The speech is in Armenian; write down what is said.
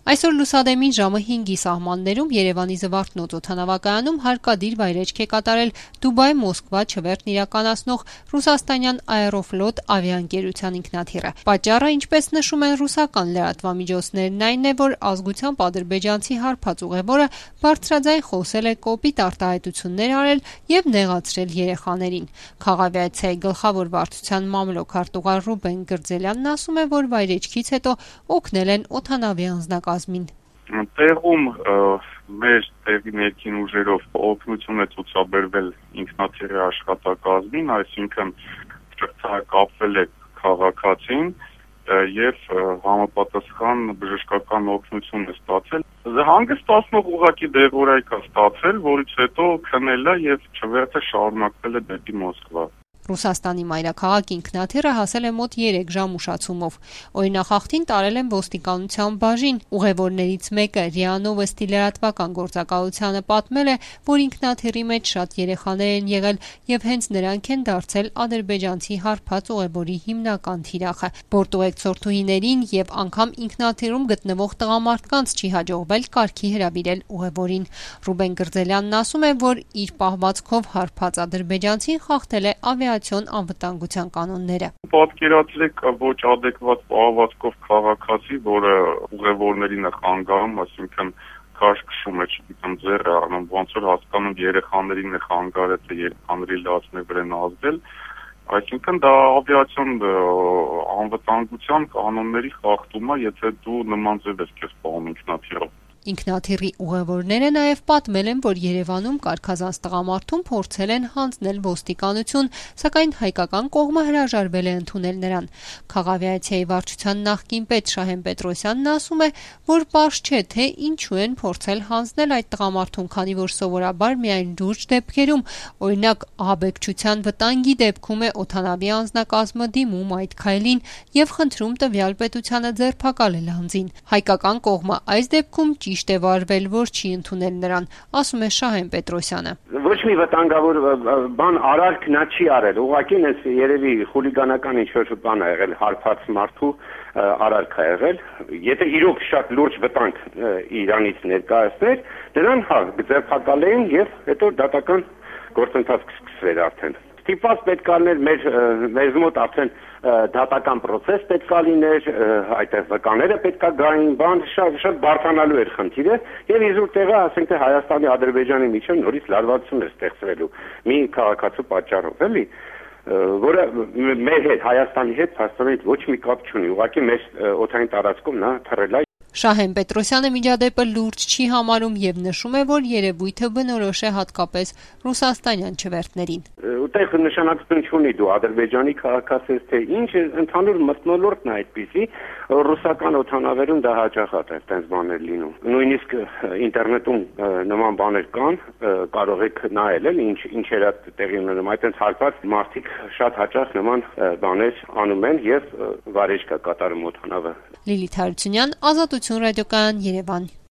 Այսօր լուսադեմին ժամը 5-ի սահմաններում Երևանի Զվարթնոց օդանավակայանում հարկադիր վայրէջք է կատարել Դուբայ-Մոսկվա չվերթն իրականացնող ռուսաստանյան Aeroflot ավիաընկերության ինքնաթիռը։ Պատճառը, ինչպես նշում են ռուսական լրատվամիջոցներն, այն է, որ ազգությամբ ադրբեջանցի հարբած ուղևորը բարձրաձայն խոսել է կոպիտ արտահայտություններ արել եւ նեղացրել երեխաներին։ Խաղավիացիայի գլխավոր վարչության մամլոք արտուղար Ռուբեն Գրձելյանն ասում է, որ վայրէջքից հետո օգնել են օդանավի անձնակազմին։ Տեղում մեր տեղի ներքին ուժերով օգնություն է ցուցաբերվել ինքնաթիռի աշխատակազմին, այսինքն կապվել է քաղաքացին եւ համապատասխան բժշկական օգնություն է ստացել։ Հանգստացնող ուղղակի դեղորայք է ստացել, որից հետո քնել է եւ չվերթը շարունակվել է դեպի Մոսկվա։ Ռուսաստանի մայրաքաղաք ինքնաթիռը հասել է մոտ 3 ժամ ուշացումով։ Օրինախախտին տարել են ոստիկանության բաժին։ Ուղևորներից մեկը ՌԻԱ Նովոստի լրատվական գործակալությանը պատմել է, որ ինքնաթիռի մեջ շատ երեխաներ են եղել եւ հենց նրանք են դարձել ադրբեջանցի հարբած ուղևորի հիմնական թիրախը։ Բորտուղեկցորդուհիներին եւ անգամ ինքնաթիռում գտնվող տղամարդկանց չի հաջողվել կարգի հրավիրել ուղևորին։ Ռուբեն Գրձելյանն ասում է, որ իր պահվածքով հարբած ադրբեջանցին խախտել է ավիացիոն անվտանգության կանոնները։ Պատկերացրեք ոչ adekvat պահվածքով քաղաքացի, որը ուղևորներին է խանգարում, այսինքն քաշքշում է, չգիտեմ, ձեռը առնում, ոնց որ հասկանում երեխաներին է խանգարել, թե երեխաների լացն է վրան ազդել, այսինքն դա ավիացիոն անվտանգության կանոնների խախտում է, եթե դու նման ձև ես քեզ պահում ինքնաթիռով։ Ինքնաթիռի ուղևորները նաև պատմել են, որ Երևանում կարգազանց տղամարդուն փորձել են հանձնել ոստիկանություն, սակայն հայկական կողմը հրաժարվել է ընդունել նրան։ Խաղավիացիայի վարչության նախկին պետ Շահեն Պետրոսյանն ասում է, որ պարզ չէ, թե ինչու են փորձել հանձնել այդ տղամարդուն, քանի որ սովորաբար միայն լուրջ դեպքերում, օրինակ ահաբեկչության վտանգի դեպքում է օդանավի անձնակազմը դիմում այդ քայլին եւ խնդրում տվյալ պետությանը ձերբակալել անձին։ Հայկական կողմը այս դեպքում ճիշտ է վարվել, որ չի ընդունել նրան, ասում է Շահեն Պետրոսյանը։ Ոչ մի վտանգավոր բան արարք նա չի արել, ուղղակի նես երևի խուլիգանական ինչ-որ բան է եղել, հարբած մարդու արարք է եղել։ Եթե իրոք շատ լուրջ վտանգ Իրանից ներկայացներ, նրան ձերբակալեին եւ հետո դատական գործընթաց կսկսվեր արդեն։ Ստիպված պետք է լիներ մեզ մոտ արդեն դատական process պետք է լիներ, այդտեղ վկաները պետք է գային, բան շատ բարդանալու էր խնդիրը եւ իզուր տեղը, ասենք թե Հայաստանի Ադրբեջանի միջև նորից լարվածություն էր ստեղծվելու մի քաղաքացու պատճառով, էլի, որը մեր հետ Հայաստանի հետ փաստորեն ոչ մի կապ չունի, ուղղակի մեր օդային տարածքում նա թռել է։ Շահեն Պետրոսյանը միջադեպը լուրջ չի համարում եւ նշում է, որ երևույթը բնորոշ է հատկապես ռուսաստանյան չվերթներին։ Ուտեղ նշանակություն չունի դու ադրբեջանի քաղաքացի ես թե ինչ, ընդհանուր մթնոլորտն է այդպիսի, ռուսական օդանավերում դա հաճախ է այդպես բաներ լինում։ Նույնիսկ ինտերնետում նման բաներ կան, կարող եք նայել, ինչ էր տեղի ունենում, այդպես հարբած մարդիկ շատ հաճախ նման բաներ անում են եւ վարեջք կատարում օդանավը։ Լիլիթ Հարությունյան, Ազատություն ռադիոկայան, Երևան։